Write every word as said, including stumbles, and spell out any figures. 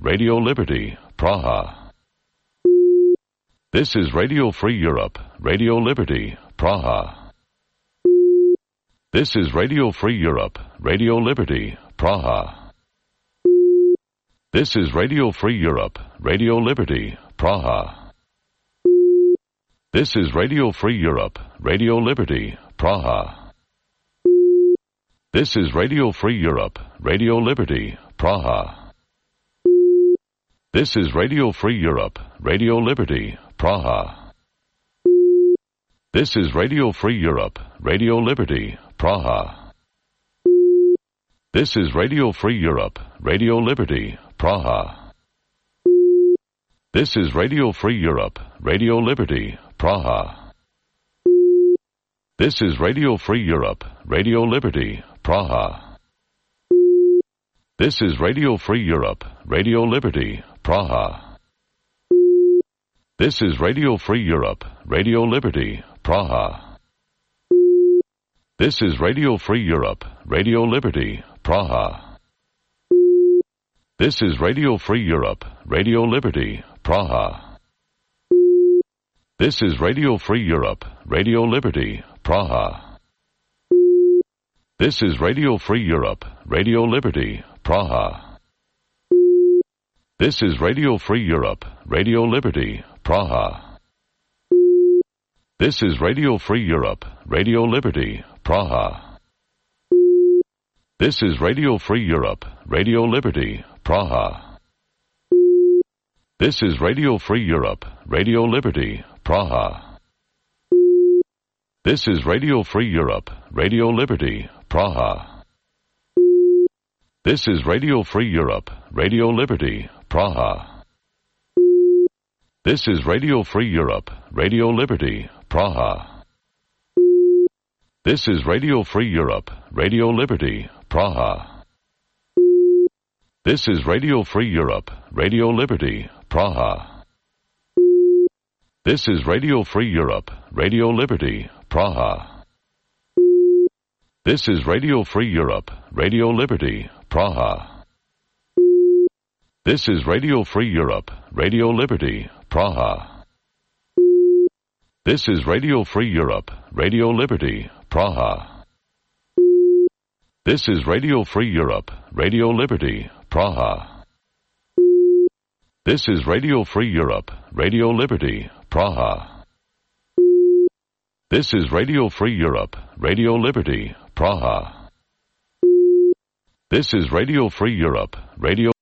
Radio Liberty, Praha. This is Radio Free Europe, Radio Liberty, Praha. This is Radio Free Europe, Radio Liberty, Praha. This is Radio Free Europe, Radio Liberty, Praha. This is Radio Free Europe, Radio Liberty, Praha. This is Radio Free Europe, Radio Liberty, Praha. This is Radio Free Europe, Radio Liberty, Praha. This is Radio Free Europe, Radio Liberty, Praha. This is Radio Free Europe, Radio Liberty, Praha. This is Radio Free Europe, Radio Liberty, Praha. This is Radio Free Europe, Radio Liberty, Praha. This is Radio Free Europe, Radio Liberty, Praha. This is Radio Free Europe, Radio Liberty, Praha. This is Radio Free Europe, Radio Liberty, Praha. This is Radio Free Europe, Radio Liberty, Praha. This is Radio Free Europe, Radio Liberty, Praha. This is Radio Free Europe, Radio Liberty, Praha. This is Radio Free Europe, Radio Liberty, Praha. This is Radio Free Europe, Radio Liberty, Praha. This is Radio Free Europe, Radio Liberty, Praha. This is Radio Free Europe, Radio Liberty, Praha. This is Radio Free Europe, Radio Liberty, Praha. This is Radio Free Europe, Radio Liberty, Praha. This is Radio Free Europe, Radio Liberty, Praha. This is Radio Free Europe, Radio Liberty, Praha. This is Radio Free Europe, Radio Liberty, Praha. This is Radio Free Europe, Radio Liberty, Praha. This is Radio Free Europe, Radio Liberty, Praha. This is Radio Free Europe, Radio Liberty, Praha. This is Radio Free Europe, Radio Liberty, Praha. This is Radio Free Europe, Radio Liberty, Praha. This is Radio Free Europe, Radio Liberty, Praha. This is Radio Free Europe, Radio Liberty, Praha. This is Radio Free Europe, Radio